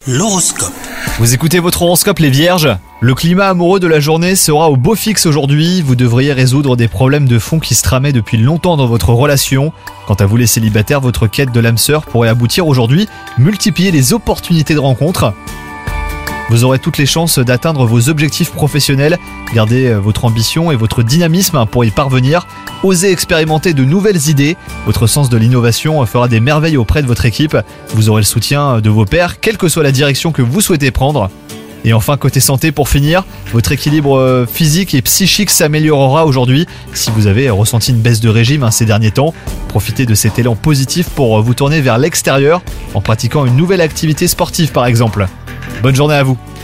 L'horoscope. Vous écoutez votre horoscope les vierges. Le climat amoureux de la journée sera au beau fixe aujourd'hui. Vous devriez résoudre des problèmes de fond qui se tramaient depuis longtemps dans votre relation. Quant à vous les célibataires, votre quête de l'âme sœur pourrait aboutir aujourd'hui. Multipliez les opportunités de rencontre. Vous aurez toutes les chances d'atteindre vos objectifs professionnels. Gardez votre ambition et votre dynamisme pour y parvenir. Osez expérimenter de nouvelles idées. Votre sens de l'innovation fera des merveilles auprès de votre équipe. Vous aurez le soutien de vos pairs, quelle que soit la direction que vous souhaitez prendre. Et enfin, côté santé, pour finir, votre équilibre physique et psychique s'améliorera aujourd'hui. Si vous avez ressenti une baisse de régime ces derniers temps, profitez de cet élan positif pour vous tourner vers l'extérieur en pratiquant une nouvelle activité sportive par exemple. Bonne journée à vous.